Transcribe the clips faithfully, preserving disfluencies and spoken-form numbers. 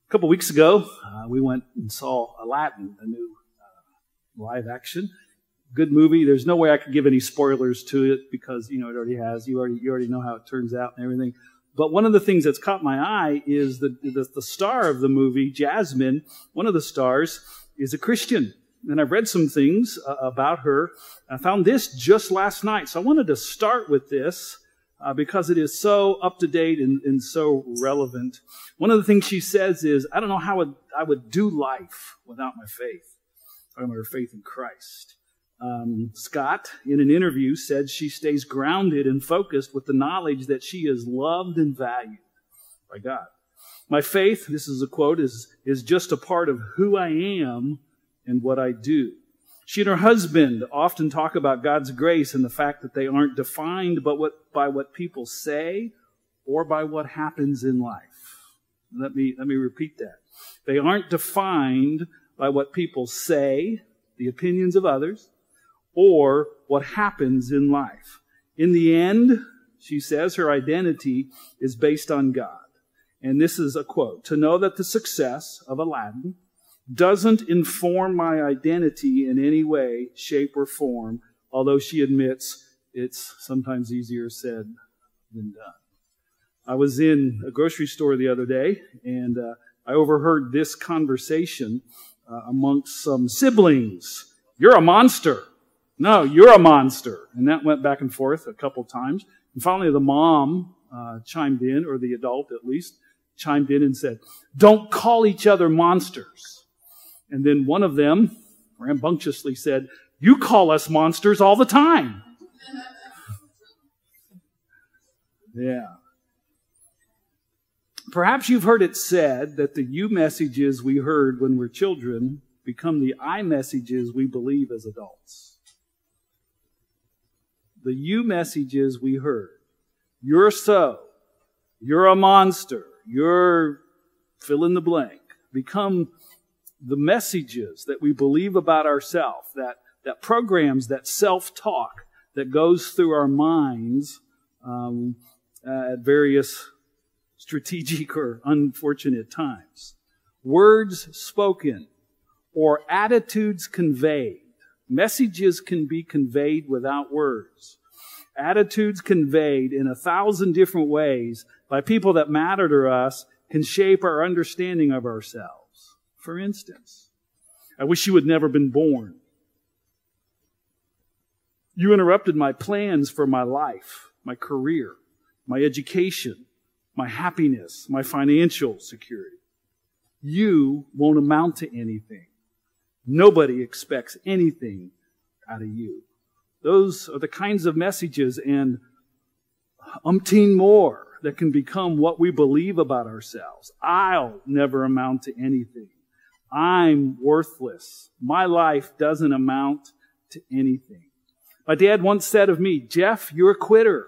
A couple weeks ago, uh, we went and saw Aladdin, a new uh, live action. Good movie. There's no way I could give any spoilers to it because, you know, it already has. You already, you already know how it turns out and everything. But one of the things that's caught my eye is the, the, the star of the movie, Jasmine, one of the stars, is a Christian. And I've read some things uh, about her. I found this just last night. So I wanted to start with this uh, because it is so up-to-date and, and so relevant. One of the things she says is, I don't know how would, I would do life without my faith. Talking about her faith in Christ. Um, Scott, in an interview, said she stays grounded and focused with the knowledge that she is loved and valued by God. My faith, this is a quote, is, is just a part of who I am and what I do. She and her husband often talk about God's grace and the fact that they aren't defined by what, by what people say or by what happens in life. Let me, let me repeat that. They aren't defined by what people say, the opinions of others, or what happens in life. In the end, she says her identity is based on God. And this is a quote, to know that the success of Aladdin doesn't inform my identity in any way, shape, or form, although she admits it's sometimes easier said than done. I was in a grocery store the other day, and uh, I overheard this conversation uh, amongst some siblings. You're a monster. No, you're a monster. And that went back and forth a couple times. And finally the mom uh, chimed in, or the adult at least, chimed in and said, don't call each other monsters. And then one of them rambunctiously said, you call us monsters all the time. Yeah. Perhaps you've heard it said that the you messages we heard when we're children become the I messages we believe as adults. The you messages we heard. You're so. You're a monster. You're fill in the blank. Become the messages that we believe about ourselves, that, that programs, that self-talk that goes through our minds um, at various strategic or unfortunate times. Words spoken or attitudes conveyed. Messages can be conveyed without words. Attitudes conveyed in a thousand different ways by people that matter to us can shape our understanding of ourselves. For instance, I wish you had never been born. You interrupted my plans for my life, my career, my education, my happiness, my financial security. You won't amount to anything. Nobody expects anything out of you. Those are the kinds of messages and umpteen more that can become what we believe about ourselves. I'll never amount to anything. I'm worthless. My life doesn't amount to anything. My dad once said of me, Jeff, you're a quitter.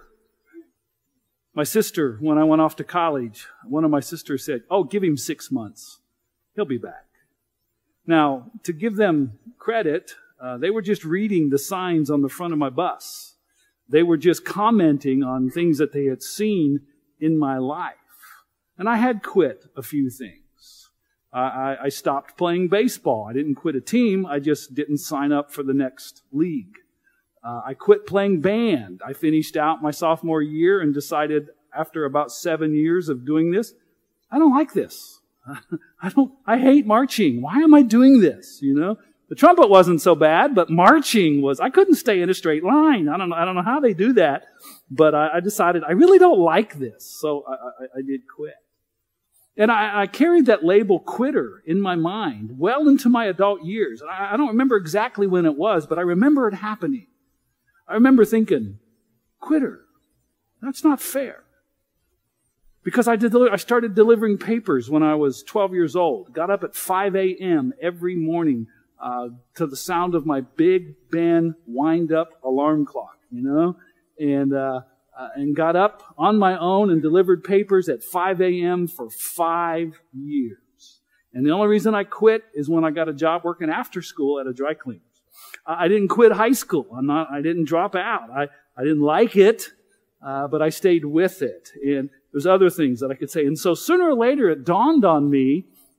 My sister, when I went off to college, one of my sisters said, oh, give him six months. He'll be back. Now, to give them credit, uh, they were just reading the signs on the front of my bus. They were just commenting on things that they had seen in my life. And I had quit a few things. I, I stopped playing baseball. I didn't quit a team. I just didn't sign up for the next league. Uh, I quit playing band. I finished out my sophomore year and decided after about seven years of doing this, I don't like this. I don't, I hate marching. Why am I doing this? You know, the trumpet wasn't so bad, but marching was, I couldn't stay in a straight line. I don't know, I don't know how they do that, but I, I decided I really don't like this. So I, I, I did quit. And I, I carried that label quitter in my mind well into my adult years. And I, I don't remember exactly when it was, but I remember it happening. I remember thinking, quitter, that's not fair. Because I, did, I started delivering papers when I was twelve years old. Got up at five a.m. every morning uh, to the sound of my Big Ben wind-up alarm clock, you know, and uh, uh, and got up on my own and delivered papers at five a.m. for five years. And the only reason I quit is when I got a job working after school at a dry cleaner's. I didn't quit high school. I'm not. I didn't drop out. I, I didn't like it, uh, but I stayed with it. And there's other things that I could say. And so sooner or later, it dawned on me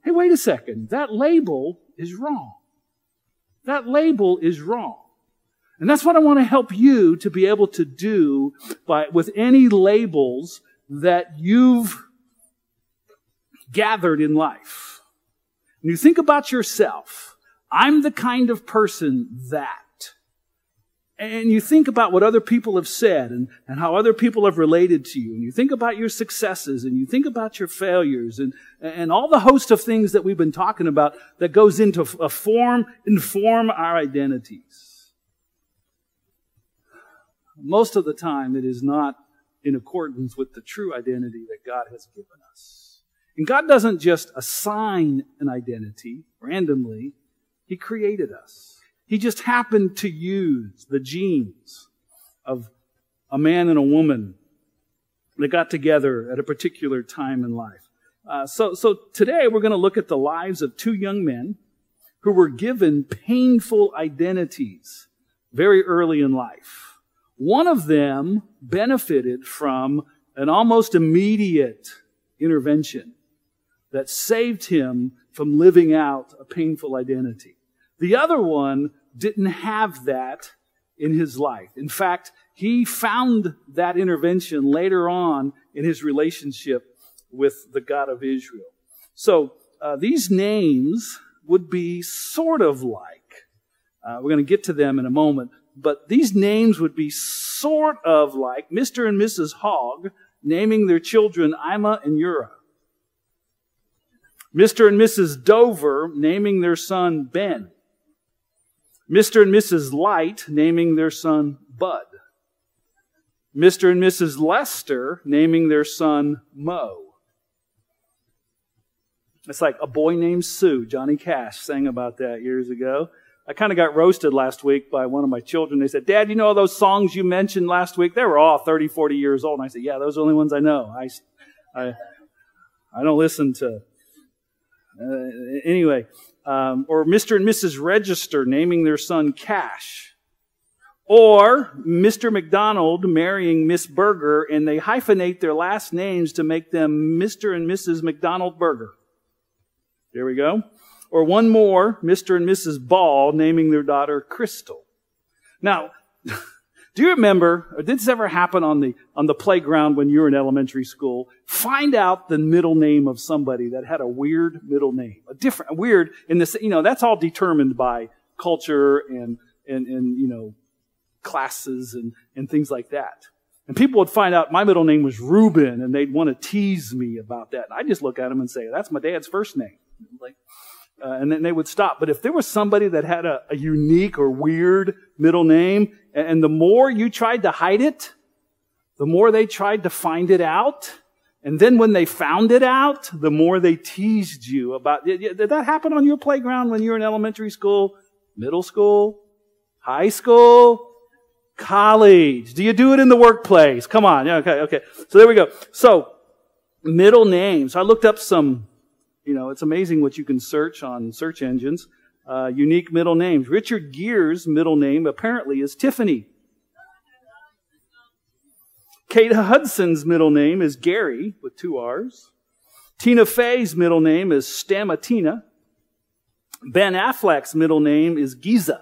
hey, wait a second, that label is wrong. That label is wrong. And that's what I want to help you to be able to do by with any labels that you've gathered in life. When you think about yourself, I'm the kind of person that. And you think about what other people have said and, and how other people have related to you. And you think about your successes and you think about your failures and, and all the host of things that we've been talking about that goes into a form, inform our identities. Most of the time, it is not in accordance with the true identity that God has given us. And God doesn't just assign an identity randomly. He created us. He just happened to use the genes of a man and a woman that got together at a particular time in life. Uh, so, so today we're going to look at the lives of two young men who were given painful identities very early in life. One of them benefited from an almost immediate intervention that saved him from living out a painful identity. The other one didn't have that in his life. In fact, he found that intervention later on in his relationship with the God of Israel. So uh, these names would be sort of like, uh, we're going to get to them in a moment, but these names would be sort of like Mister and Missus Hogg naming their children Ima and Ura. Mister and Missus Dover naming their son Ben. Mister and Missus Light naming their son Bud. Mister and Missus Lester naming their son Mo. It's like A Boy Named Sue. Johnny Cash sang about that years ago. I kind of got roasted last week by one of my children. They said, Dad, you know all those songs you mentioned last week? They were all thirty, forty years old. And I said, yeah, those are the only ones I know. I, I, I don't listen to... Uh, anyway, um, or Mister and Missus Register naming their son Cash. Or Mister McDonald marrying Miss Burger, and they hyphenate their last names to make them Mister and Missus McDonald Burger. There we go. Or one more, Mister and Missus Ball naming their daughter Crystal. Now, do you remember, or did this ever happen on the on the playground when you were in elementary school? Find out the middle name of somebody that had a weird middle name. A different, a weird, in this, you know, that's all determined by culture and, and, and you know, classes and, and things like that. And people would find out my middle name was Reuben, and they'd want to tease me about that. And I just look at them and say, that's my dad's first name. Like, Uh, and then they would stop. But if there was somebody that had a, a unique or weird middle name, and, and the more you tried to hide it, the more they tried to find it out. And then when they found it out, the more they teased you about it. Did that happen on your playground when you were in elementary school, middle school, high school, college? Do you do it in the workplace? Come on. Yeah, okay, okay. So there we go. So, middle names. I looked up some... You know, it's amazing what you can search on search engines. Uh, unique middle names. Richard Gere's middle name apparently is Tiffany. Kate Hudson's middle name is Gary with two R's. Tina Fey's middle name is Stamatina. Ben Affleck's middle name is Giza.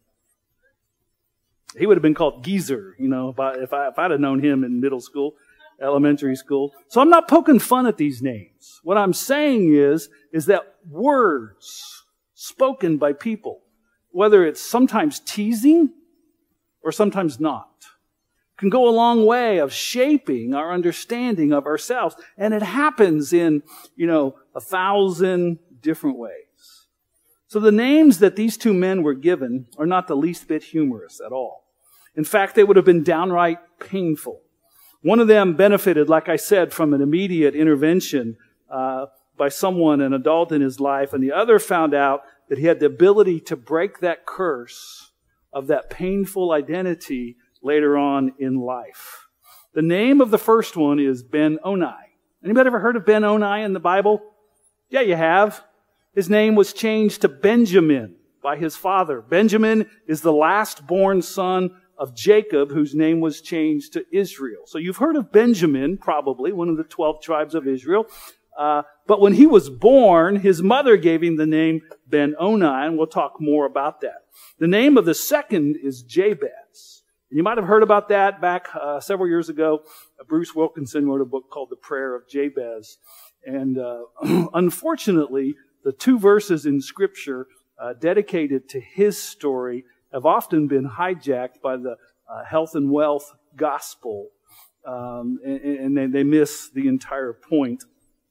He would have been called Geezer, you know, if, I, if, I, if I'd have known him in middle school. Elementary school. So I'm not poking fun at these names. What I'm saying is, is that words spoken by people, whether it's sometimes teasing or sometimes not, can go a long way of shaping our understanding of ourselves. And it happens in, you know, a thousand different ways. So the names that these two men were given are not the least bit humorous at all. In fact, they would have been downright painful. One of them benefited, like I said, from an immediate intervention uh, by someone, an adult in his life, and the other found out that he had the ability to break that curse of that painful identity later on in life. The name of the first one is Ben-Oni. Anybody ever heard of Ben-Oni in the Bible? Yeah, you have. His name was changed to Benjamin by his father. Benjamin is the last born son of Jacob, whose name was changed to Israel. So you've heard of Benjamin, probably, one of the twelve tribes of Israel. Uh, but when he was born, his mother gave him the name Ben-Oni, and we'll talk more about that. The name of the second is Jabez. You might have heard about that back uh, several years ago. Uh, Bruce Wilkinson wrote a book called The Prayer of Jabez. And uh, unfortunately, the two verses in Scripture uh, dedicated to his story have often been hijacked by the uh, health and wealth gospel. Um, and and they, they miss the entire point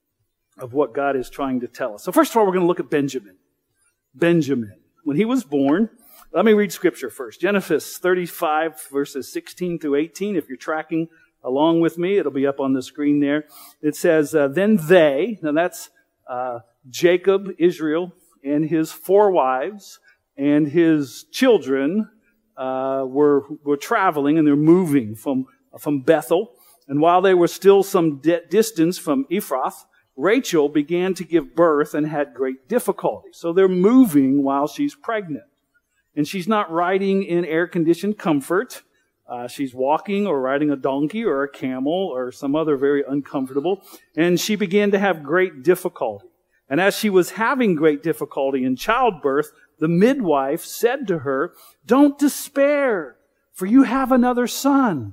of what God is trying to tell us. So first of all, we're going to look at Benjamin. Benjamin. When he was born, let me read Scripture first. Genesis thirty-five, verses sixteen through eighteen. If you're tracking along with me, it'll be up on the screen there. It says, uh, then they, now that's uh, Jacob, Israel, and his four wives, and his children uh, were were traveling, and they're moving from, from Bethel. And while they were still some di- distance from Ephrath, Rachel began to give birth and had great difficulty. So they're moving while she's pregnant. And she's not riding in air-conditioned comfort. Uh, she's walking or riding a donkey or a camel or some other very uncomfortable. And she began to have great difficulty. And as she was having great difficulty in childbirth, the midwife said to her, "Don't despair, for you have another son."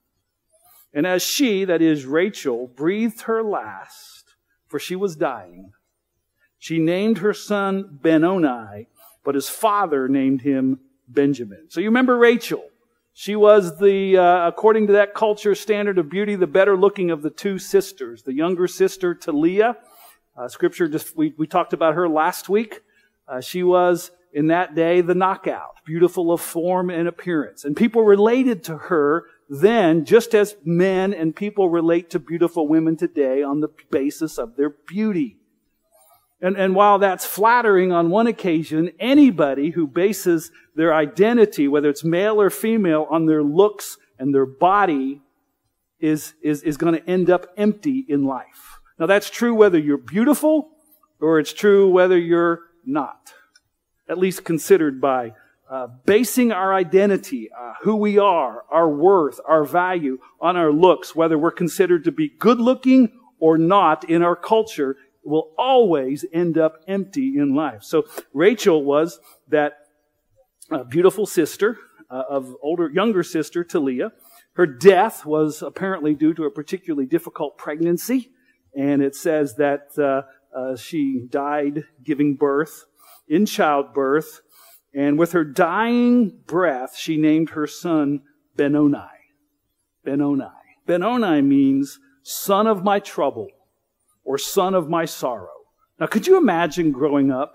And as she, that is Rachel, breathed her last, for she was dying, she named her son Ben-Oni, but his father named him Benjamin. So you remember Rachel. She was the, uh, according to that culture standard of beauty, the better looking of the two sisters. The younger sister to Leah. Uh, scripture, just, we, we talked about her last week. Uh, she was, in that day, the knockout. Beautiful of form and appearance. And people related to her then, just as men and people relate to beautiful women today on the basis of their beauty. And, and while that's flattering on one occasion, anybody who bases their identity, whether it's male or female, on their looks and their body is, is, is going to end up empty in life. Now that's true whether you're beautiful or it's true whether you're not. At least considered by uh, basing our identity, uh, who we are, our worth, our value on our looks, whether we're considered to be good looking or not in our culture, will always end up empty in life. So Rachel was that uh, beautiful sister uh, of older, younger sister to Leah. Her death was apparently due to a particularly difficult pregnancy, and it says that uh, uh, she died giving birth in childbirth, and with her dying breath, she named her son Ben-Oni. Ben-Oni. Ben-Oni means son of my trouble, or son of my sorrow. Now, could you imagine growing up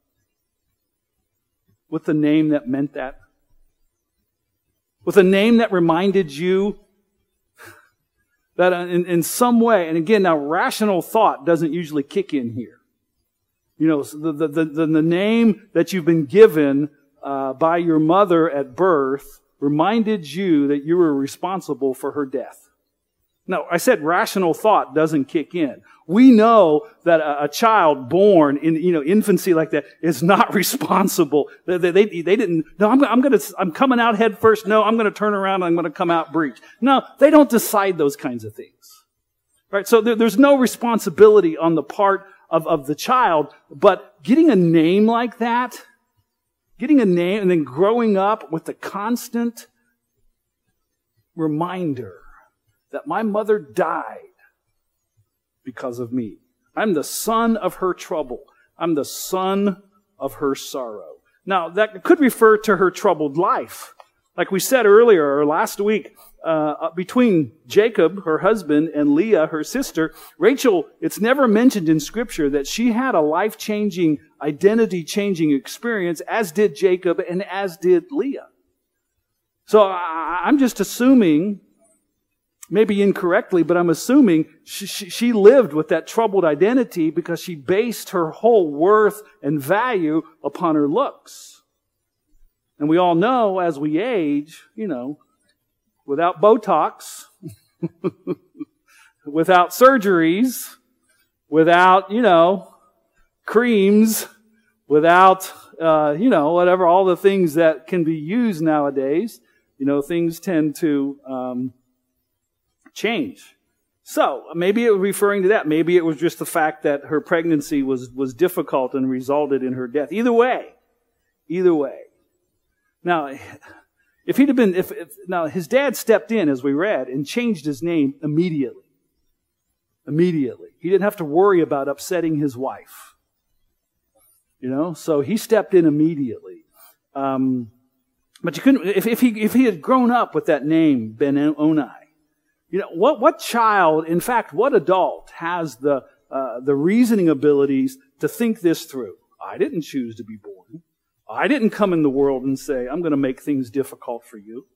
with a name that meant that? With a name that reminded you that in, in some way, and again, now rational thought doesn't usually kick in here. You know, the, the, the, the name that you've been given uh, by your mother at birth reminded you that you were responsible for her death. No, I said rational thought doesn't kick in. We know that a, a child born in, you know, infancy like that is not responsible. They, they, they, they didn't, no, I'm, I'm gonna, I'm coming out head first. No, I'm gonna turn around and I'm gonna come out breech. No, they don't decide those kinds of things. Right? So there, there's no responsibility on the part of, of the child, but getting a name like that, getting a name and then growing up with the constant reminder that my mother died because of me. I'm the son of her trouble. I'm the son of her sorrow. Now, that could refer to her troubled life. Like we said earlier, or last week, uh, between Jacob, her husband, and Leah, her sister, Rachel, it's never mentioned in Scripture that she had a life-changing, identity-changing experience, as did Jacob and as did Leah. So I, I'm just assuming, maybe incorrectly, but I'm assuming she, she, she lived with that troubled identity because she based her whole worth and value upon her looks. And we all know as we age, you know, without Botox, without surgeries, without, you know, creams, without, uh, you know, whatever, all the things that can be used nowadays, you know, things tend to um, change. So maybe it was referring to that. Maybe it was just the fact that her pregnancy was, was difficult and resulted in her death. Either way, either way. Now, if he'd have been, if, if now his dad stepped in, as we read, and changed his name immediately. Immediately. He didn't have to worry about upsetting his wife. You know, so he stepped in immediately. Um, but you couldn't, if, if he, if he had grown up with that name, Ben-Oni, you know, what, what child, in fact, what adult has the, uh, the reasoning abilities to think this through? I didn't choose to be born. I didn't come in the world and say, I'm going to make things difficult for you.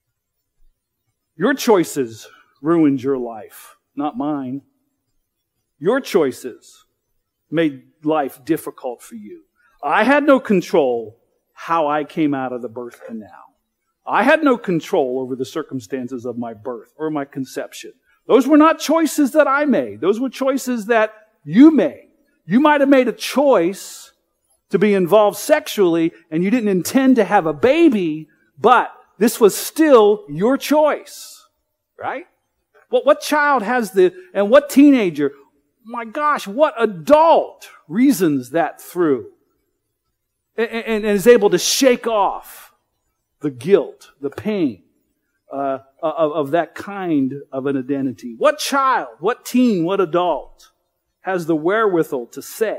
Your choices ruined your life, not mine. Your choices made life difficult for you. I had no control how I came out of the birth canal. I had no control over the circumstances of my birth or my conception. Those were not choices that I made. Those were choices that you made. You might have made a choice to be involved sexually and you didn't intend to have a baby, but this was still your choice, right? What, what child has the, and what teenager, my gosh, what adult reasons that through and, and, and is able to shake off the guilt, the pain uh, of, of that kind of an identity? What child, what teen, what adult has the wherewithal to say,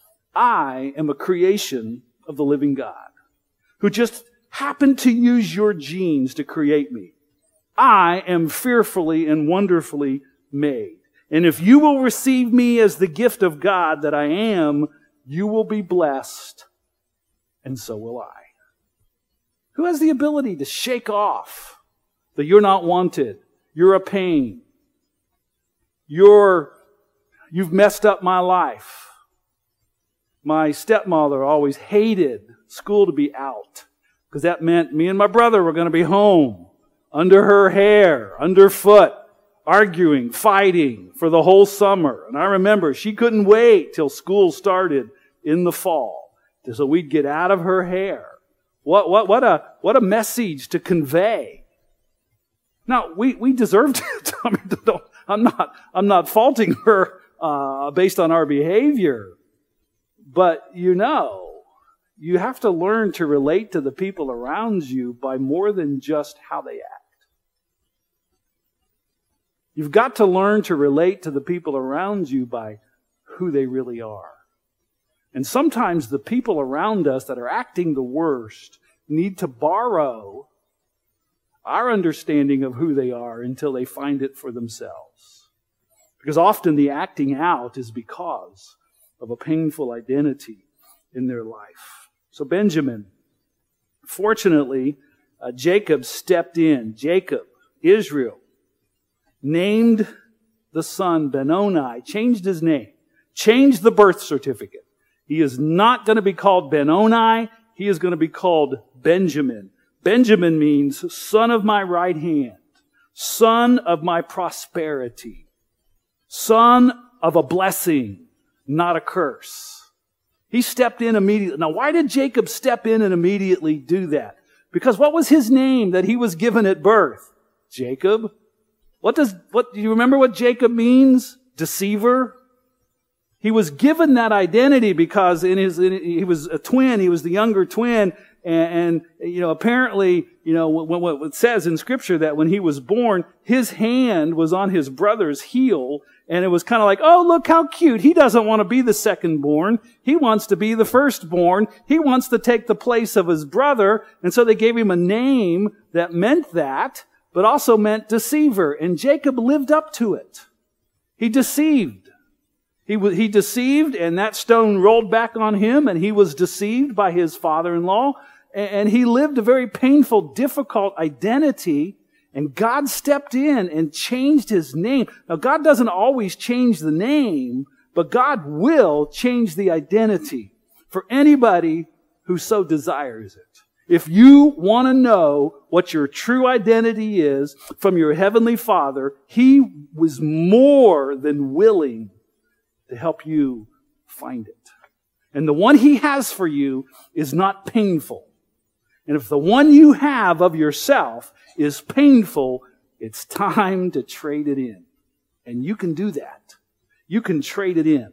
I am a creation of the living God who just happened to use your genes to create me? I am fearfully and wonderfully made. And if you will receive me as the gift of God that I am, you will be blessed, and so will I. Who has the ability to shake off that you're not wanted, you're a pain, you're, you've messed up my life? My stepmother always hated school to be out because that meant me and my brother were going to be home under her hair, underfoot, arguing, fighting for the whole summer. And I remember she couldn't wait till school started in the fall so we'd get out of her hair. What, what, what a, what a message to convey. Now, we, we deserved it. I mean, don't, I'm not, I'm not faulting her, uh, based on our behavior. But you know, you have to learn to relate to the people around you by more than just how they act. You've got to learn to relate to the people around you by who they really are. And sometimes the people around us that are acting the worst need to borrow our understanding of who they are until they find it for themselves. Because often the acting out is because of a painful identity in their life. So Benjamin, fortunately, uh, Jacob stepped in. Jacob, Israel, named the son Ben-Oni, changed his name, changed the birth certificate. He is not going to be called Ben-Oni. He is going to be called Benjamin. Benjamin means son of my right hand, son of my prosperity, son of a blessing, not a curse. He stepped in immediately. Now, why did Jacob step in and immediately do that? Because what was his name that he was given at birth? Jacob. What does, what, do you remember what Jacob means? Deceiver. He was given that identity because in his, in, he was a twin, he was the younger twin, and, and you know, apparently, you know, what, what it says in Scripture that when he was born, his hand was on his brother's heel, and it was kind of like, oh, look how cute. He doesn't want to be the secondborn. He wants to be the firstborn. He wants to take the place of his brother, and so they gave him a name that meant that, but also meant deceiver, and Jacob lived up to it. He deceived. He, he deceived, and that stone rolled back on him, and he was deceived by his father-in-law, and, and he lived a very painful, difficult identity, and God stepped in and changed his name. Now, God doesn't always change the name, but God will change the identity for anybody who so desires it. If you want to know what your true identity is from your heavenly Father, He was more than willing to help you find it. And the one He has for you is not painful. And if the one you have of yourself is painful, it's time to trade it in. And you can do that. You can trade it in.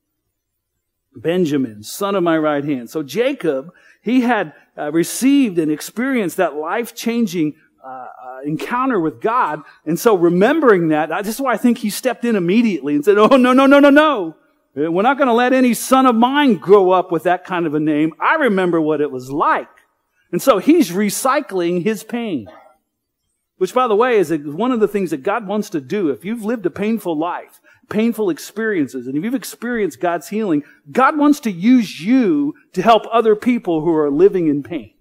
Benjamin, son of my right hand. So Jacob, he had uh, received and experienced that life-changing uh, uh, encounter with God. And so remembering that, this is why I think he stepped in immediately and said, oh, no, no, no, no, no. We're not going to let any son of mine grow up with that kind of a name. I remember what it was like. And so he's recycling his pain. Which, by the way, is one of the things that God wants to do. If you've lived a painful life, painful experiences, and if you've experienced God's healing, God wants to use you to help other people who are living in pain.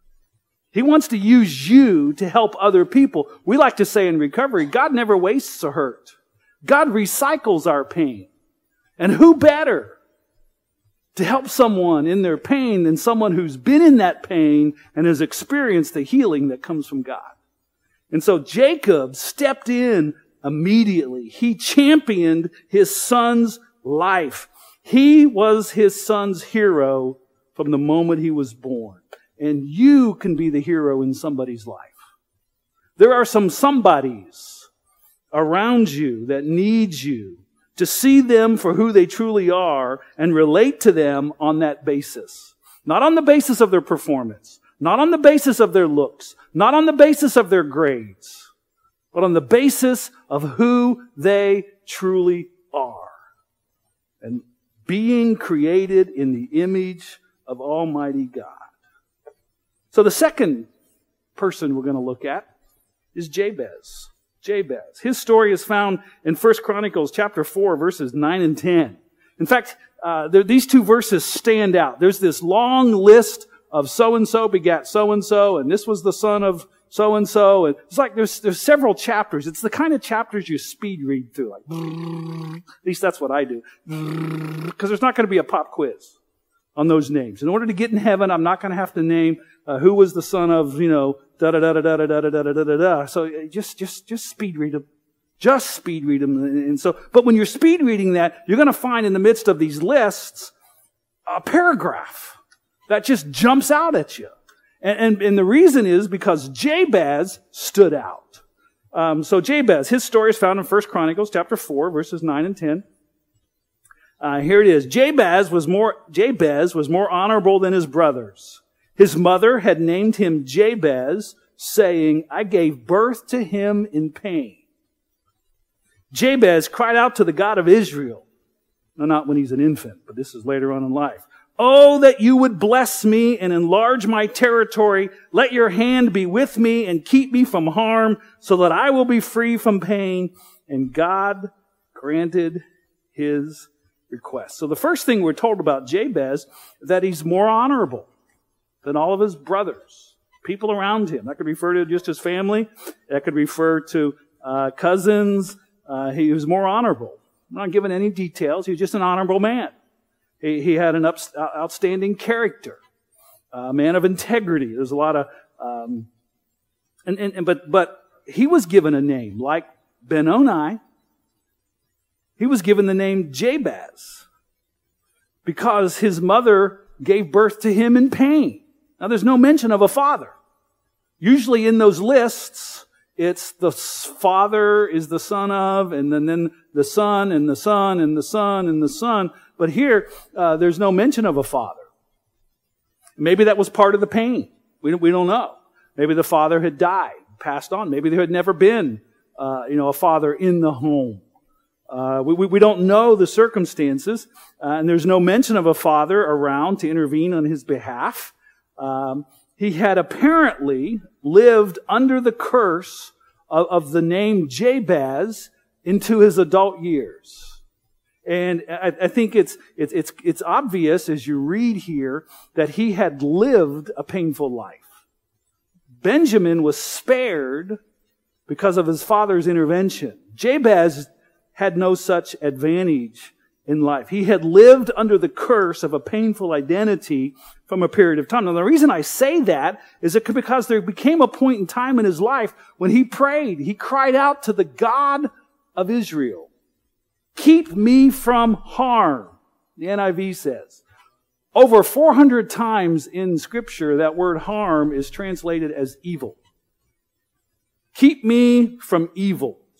He wants to use you to help other people. We like to say in recovery, God never wastes a hurt. God recycles our pain. And who better to help someone in their pain than someone who's been in that pain and has experienced the healing that comes from God? And so Jacob stepped in immediately. He championed his son's life. He was his son's hero from the moment he was born. And you can be the hero in somebody's life. There are some somebodies around you that need you to see them for who they truly are and relate to them on that basis. Not on the basis of their performance, not on the basis of their looks, not on the basis of their grades, but on the basis of who they truly are. And being created in the image of Almighty God. So the second person we're going to look at is Jabez. Jabez. His story is found in First Chronicles chapter four, verses nine and ten. In fact, uh, there, these two verses stand out. There's this long list of so-and-so begat so-and-so, and this was the son of so-and-so. And it's like there's, there's several chapters. It's the kind of chapters you speed read through. Like, at least that's what I do. Because there's not going to be a pop quiz on those names. In order to get in heaven, I'm not going to have to name uh, who was the son of, you know, da-da-da-da-da-da-da-da-da-da-da. So just, just, just speed read them. Just speed read them. And so, but when you're speed reading that, you're going to find in the midst of these lists a paragraph that just jumps out at you. And, and, and the reason is because Jabez stood out. Um, so Jabez, his story is found in First Chronicles chapter four, verses nine and ten. Uh, here it is. Jabez was more, Jabez was more honorable than his brothers. His mother had named him Jabez, saying, I gave birth to him in pain. Jabez cried out to the God of Israel. No, not when he's an infant, but this is later on in life. Oh, that you would bless me and enlarge my territory. Let your hand be with me and keep me from harm so that I will be free from pain. And God granted his request. So the first thing we're told about Jabez is that he's more honorable than all of his brothers, people around him. That could refer to just his family. That could refer to uh, cousins. Uh, he was more honorable. I'm not giving any details. He was just an honorable man. He, he had an up, outstanding character, a man of integrity. There's a lot of, um, and, and, and but but he was given a name like Benoni. He was given the name Jabez because his mother gave birth to him in pain. Now, there's no mention of a father. Usually in those lists, it's the father is the son of, and then, then the son, and the son, and the son, and the son. But here, uh, there's no mention of a father. Maybe that was part of the pain. We don't, we don't know. Maybe the father had died, passed on. Maybe there had never been, uh, you know, a father in the home. Uh, we, we don't know the circumstances, uh, and there's no mention of a father around to intervene on his behalf. Um, he had apparently lived under the curse of, of the name Jabez into his adult years. And I, I think it's, it's, it's, it's obvious as you read here that he had lived a painful life. Benjamin was spared because of his father's intervention. Jabez had no such advantage in life. He had lived under the curse of a painful identity from a period of time. Now, the reason I say that is it because there became a point in time in his life when he prayed. He cried out to the God of Israel. Keep me from harm, the N I V says. Over four hundred times in Scripture, that word harm is translated as evil. Keep me from evil.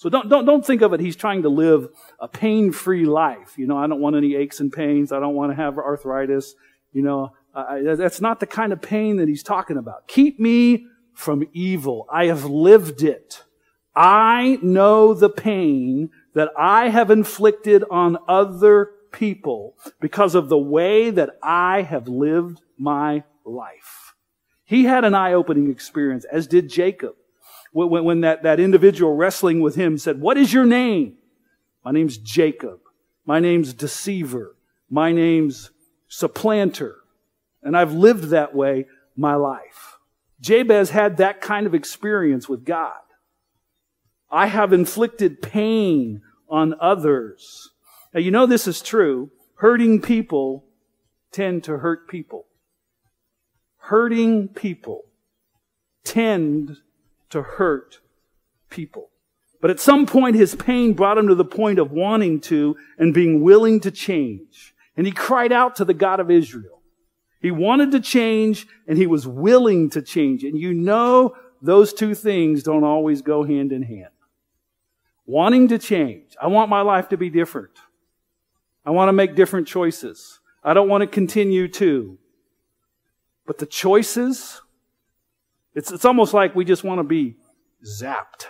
So don't, don't, don't think of it, he's trying to live a pain-free life. You know, I don't want any aches and pains. I don't want to have arthritis. You know, I, that's not the kind of pain that he's talking about. Keep me from evil. I have lived it. I know the pain that I have inflicted on other people because of the way that I have lived my life. He had an eye-opening experience, as did Jacob. When, when that, that individual wrestling with him said, "What is your name?" "My name's Jacob. My name's deceiver. My name's supplanter. And I've lived that way my life." Jabez had that kind of experience with God. I have inflicted pain on others. Now, you know this is true. Hurting people tend to hurt people. Hurting people tend to hurt people. But at some point, his pain brought him to the point of wanting to and being willing to change. And he cried out to the God of Israel. He wanted to change, and he was willing to change. And you know those two things don't always go hand in hand. Wanting to change. I want my life to be different. I want to make different choices. I don't want to continue to. But the choices, it's, it's almost like we just want to be zapped.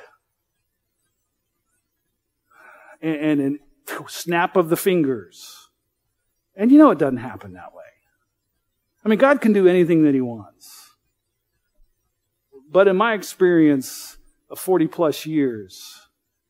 And, and, and snap of the fingers. And you know it doesn't happen that way. I mean, God can do anything that He wants. But in my experience of forty plus years,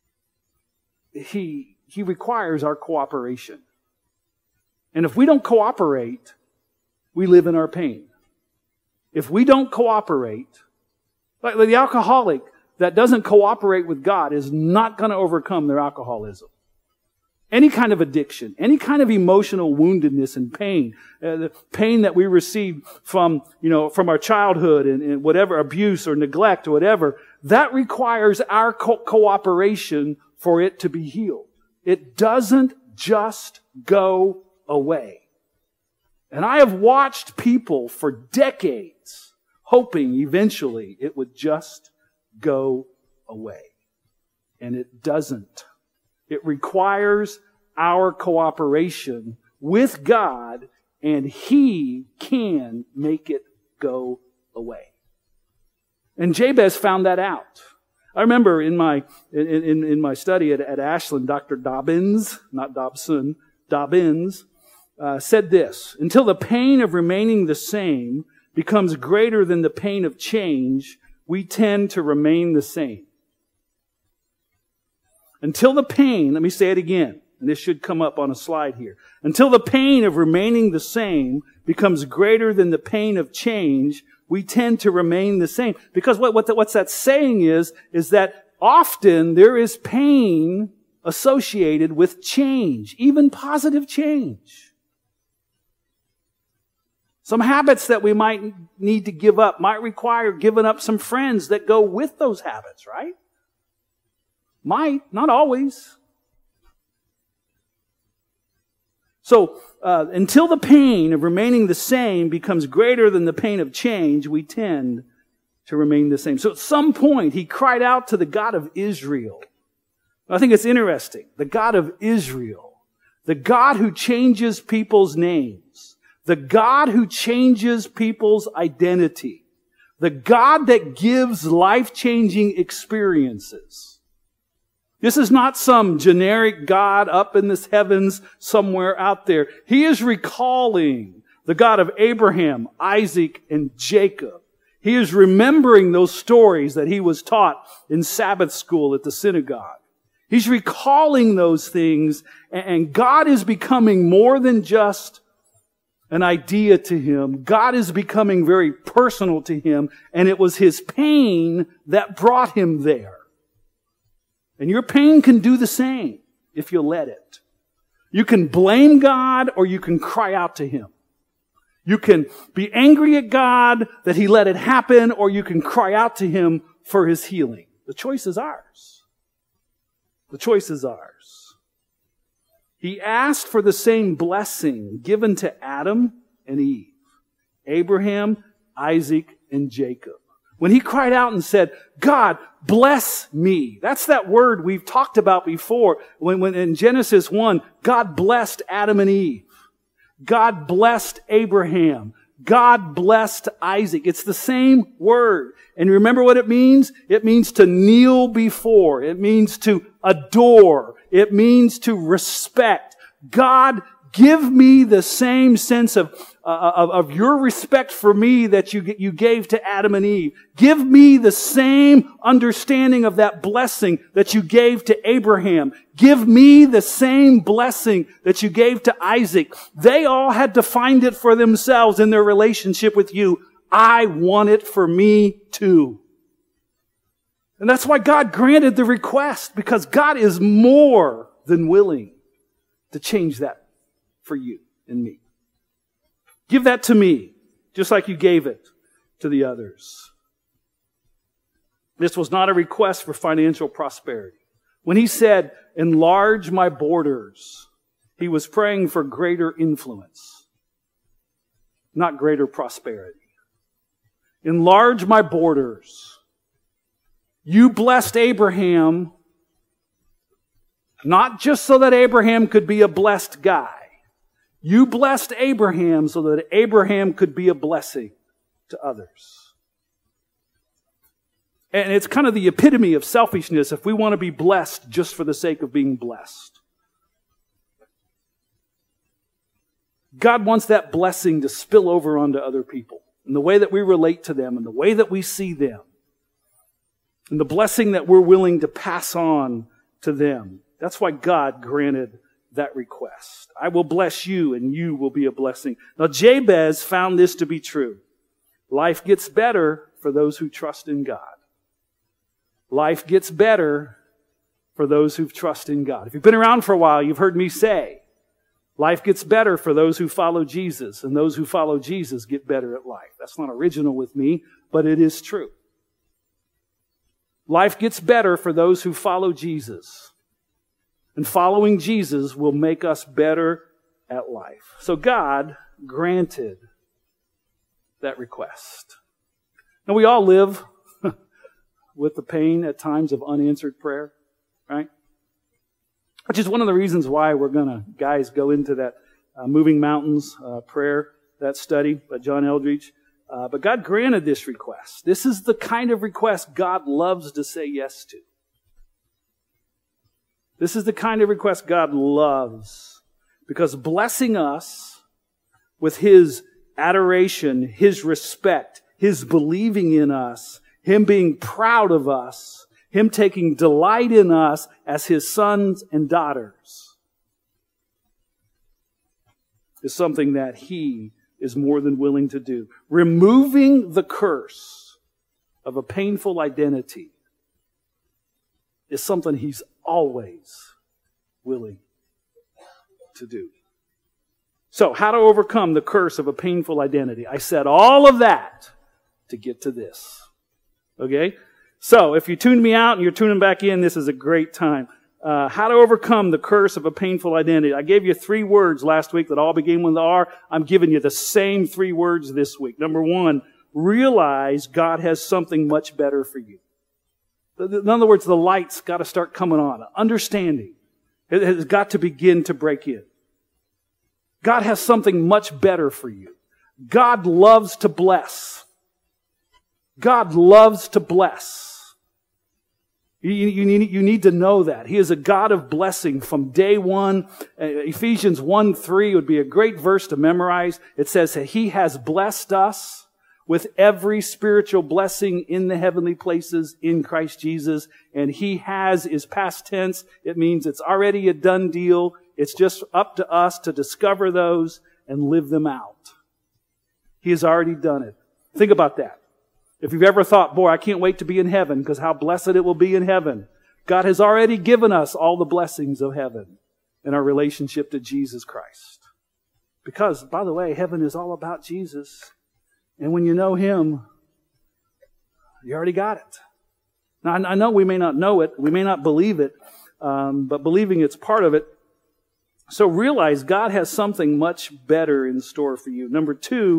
He, He requires our cooperation. And if we don't cooperate, we live in our pain. If we don't cooperate, like the alcoholic that doesn't cooperate with God is not going to overcome their alcoholism. Any kind of addiction, any kind of emotional woundedness and pain, uh, the pain that we receive from, you know, from our childhood and, and whatever abuse or neglect or whatever, that requires our co- cooperation for it to be healed. It doesn't just go away. And I have watched people for decades hoping eventually it would just go away. And it doesn't. It requires our cooperation with God, and He can make it go away. And Jabez found that out. I remember in my in, in, in my study at, at Ashland, Doctor Dobbins, not Dobson, Dobbins, uh, said this: "Until the pain of remaining the same becomes greater than the pain of change, we tend to remain the same." Until the pain, let me say it again, and this should come up on a slide here. Until the pain of remaining the same becomes greater than the pain of change, we tend to remain the same. Because what, what the, what's that saying is, is that often there is pain associated with change, even positive change. Some habits that we might need to give up might require giving up some friends that go with those habits, right? Might, not always. So, uh, until the pain of remaining the same becomes greater than the pain of change, we tend to remain the same. So at some point, he cried out to the God of Israel. I think it's interesting. The God of Israel. The God who changes people's names. The God who changes people's identity. The God that gives life-changing experiences. This is not some generic God up in the heavens somewhere out there. He is recalling the God of Abraham, Isaac, and Jacob. He is remembering those stories that he was taught in Sabbath school at the synagogue. He's recalling those things, and God is becoming more than just an idea to him. God is becoming very personal to him, and it was his pain that brought him there. And your pain can do the same if you let it. You can blame God or you can cry out to Him. You can be angry at God that He let it happen, or you can cry out to Him for His healing. The choice is ours. The choice is ours. He asked for the same blessing given to Adam and Eve, Abraham, Isaac, and Jacob. When he cried out and said, God, bless me. That's that word we've talked about before. When, when in Genesis one, God blessed Adam and Eve. God blessed Abraham. God blessed Isaac. It's the same word. And remember what it means? It means to kneel before. It means to adore. It means to respect. God, give me the same sense of, uh, of, of your respect for me that you, you gave to Adam and Eve. Give me the same understanding of that blessing that you gave to Abraham. Give me the same blessing that you gave to Isaac. They all had to find it for themselves in their relationship with you. I want it for me too. And that's why God granted the request, because God is more than willing to change that for you and me. Give that to me, just like you gave it to the others. This was not a request for financial prosperity. When he said, enlarge my borders, he was praying for greater influence, not greater prosperity. Enlarge my borders. You blessed Abraham, not just so that Abraham could be a blessed guy. You blessed Abraham so that Abraham could be a blessing to others. And it's kind of the epitome of selfishness if we want to be blessed just for the sake of being blessed. God wants that blessing to spill over onto other people in the way that we relate to them, in the way that we see them, and the blessing that we're willing to pass on to them. That's why God granted that request. I will bless you and you will be a blessing. Now Jabez found this to be true. Life gets better for those who trust in God. Life gets better for those who trust in God. If you've been around for a while, you've heard me say, life gets better for those who follow Jesus, and those who follow Jesus get better at life. That's not original with me, but it is true. Life gets better for those who follow Jesus. And following Jesus will make us better at life. So God granted that request. Now we all live with the pain at times of unanswered prayer, right? Which is one of the reasons why we're going to, guys, go into that uh, Moving Mountains uh, prayer, that study by John Eldridge. Uh, but God granted this request. This is the kind of request God loves to say yes to. This is the kind of request God loves, because blessing us with His adoration, His respect, His believing in us, Him being proud of us, Him taking delight in us as His sons and daughters, is something that He is more than willing to do. Removing the curse of a painful identity is something He's always willing to do. So, how to overcome the curse of a painful identity? I said all of that to get to this. Okay? So, if you tuned me out and you're tuning back in, this is a great time. Uh, how to overcome the curse of a painful identity. I gave you three words last week that all begin with the R. I'm giving you the same three words this week. Number one, realize God has something much better for you. In other words, the light's got to start coming on. Understanding it has got to begin to break in. God has something much better for you. God loves to bless. God loves to bless. You, you, need, you need to know that. He is a God of blessing from day one. Uh, Ephesians one three would be a great verse to memorize. It says that He has blessed us with every spiritual blessing in the heavenly places in Christ Jesus. And He has is past tense. It means it's already a done deal. It's just up to us to discover those and live them out. He has already done it. Think about that. If you've ever thought, boy, I can't wait to be in heaven because how blessed it will be in heaven. God has already given us all the blessings of heaven in our relationship to Jesus Christ. Because, by the way, heaven is all about Jesus. And when you know Him, you already got it. Now, I know we may not know it. We may not believe it. Um, but believing it's part of it. So realize God has something much better in store for you. Number two,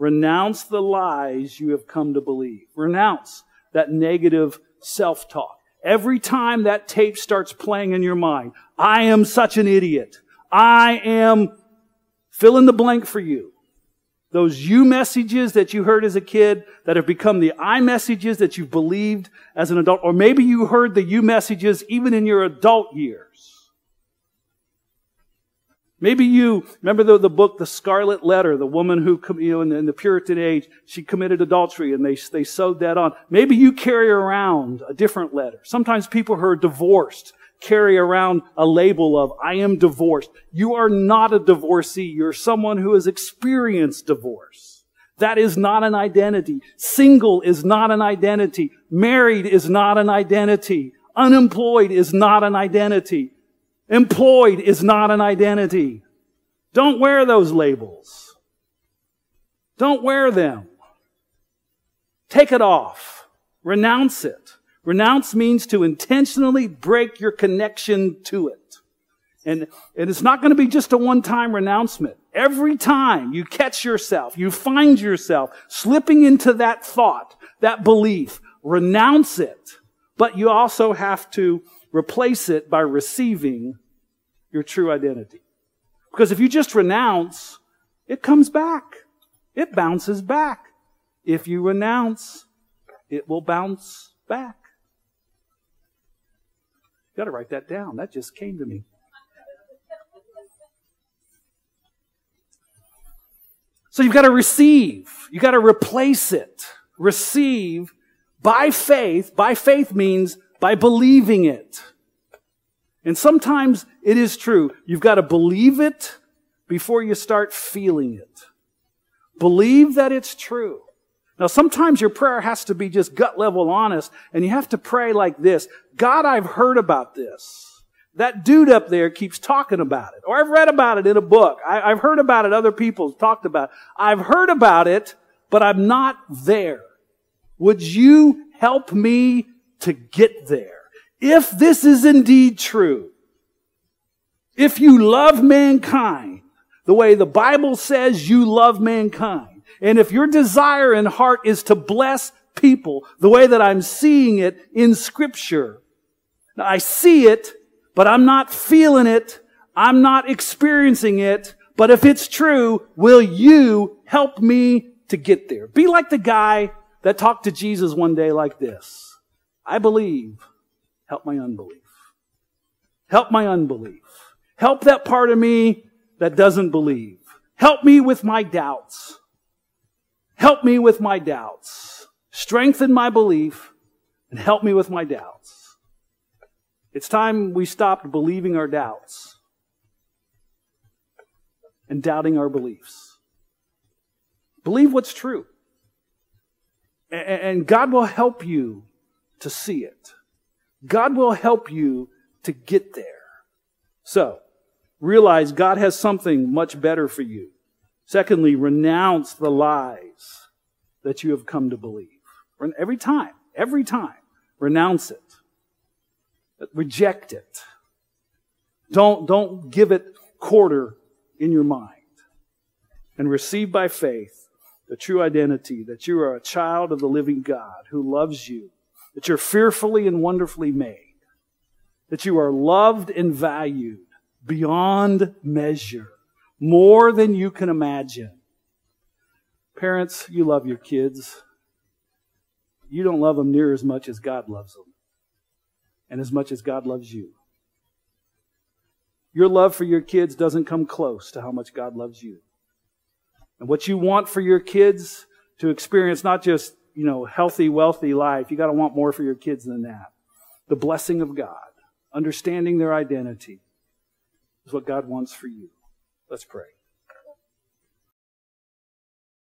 Renounce the lies you have come to believe. Renounce that negative self-talk. Every time that tape starts playing in your mind, I am such an idiot. I am fill in the blank for you. Those you messages that you heard as a kid that have become the I messages that you've believed as an adult. Or maybe you heard the you messages even in your adult years. Maybe you, remember the, the book, The Scarlet Letter, the woman who, you know, in the, in the Puritan age, she committed adultery and they, they sewed that on. Maybe you carry around a different letter. Sometimes people who are divorced carry around a label of, I am divorced. You are not a divorcee. You're someone who has experienced divorce. That is not an identity. Single is not an identity. Married is not an identity. Unemployed is not an identity. Employed is not an identity. Don't wear those labels. Don't wear them. Take it off. Renounce it. Renounce means to intentionally break your connection to it. And, and it's not going to be just a one-time renouncement. Every time you catch yourself, you find yourself slipping into that thought, that belief, renounce it. But you also have to replace it by receiving your true identity. Because if you just renounce, it comes back. It bounces back. If you renounce, it will bounce back. You got to write that down. That just came to me. So you've got to receive. You've got to replace it. Receive by faith. By faith means by believing it. And sometimes it is true. You've got to believe it before you start feeling it. Believe that it's true. Now, sometimes your prayer has to be just gut level honest, and you have to pray like this. God, I've heard about this. That dude up there keeps talking about it. Or I've read about it in a book. I, I've heard about it. Other people talked about it. I've heard about it, but I'm not there. Would you help me to get there? If this is indeed true, if you love mankind the way the Bible says you love mankind, and if your desire and heart is to bless people the way that I'm seeing it in Scripture, now I see it, but I'm not feeling it, I'm not experiencing it, but if it's true, will you help me to get there? Be like the guy that talked to Jesus one day like this. I believe. Help my unbelief. Help my unbelief. Help that part of me that doesn't believe. Help me with my doubts. Help me with my doubts. Strengthen my belief and help me with my doubts. It's time we stopped believing our doubts and doubting our beliefs. Believe what's true. And God will help you to see it. God will help you to get there. So, realize God has something much better for you. Secondly, renounce the lies that you have come to believe. Every time, every time, renounce it. Reject it. Don't, don't give it quarter in your mind. And receive by faith the true identity that you are a child of the living God who loves you, that you're fearfully and wonderfully made, that you are loved and valued beyond measure, more than you can imagine. Parents, you love your kids. You don't love them near as much as God loves them, and as much as God loves you. Your love for your kids doesn't come close to how much God loves you. And what you want for your kids to experience, not just, you know, healthy, wealthy life. You got to want more for your kids than that. The blessing of God, understanding their identity is what God wants for you. Let's pray.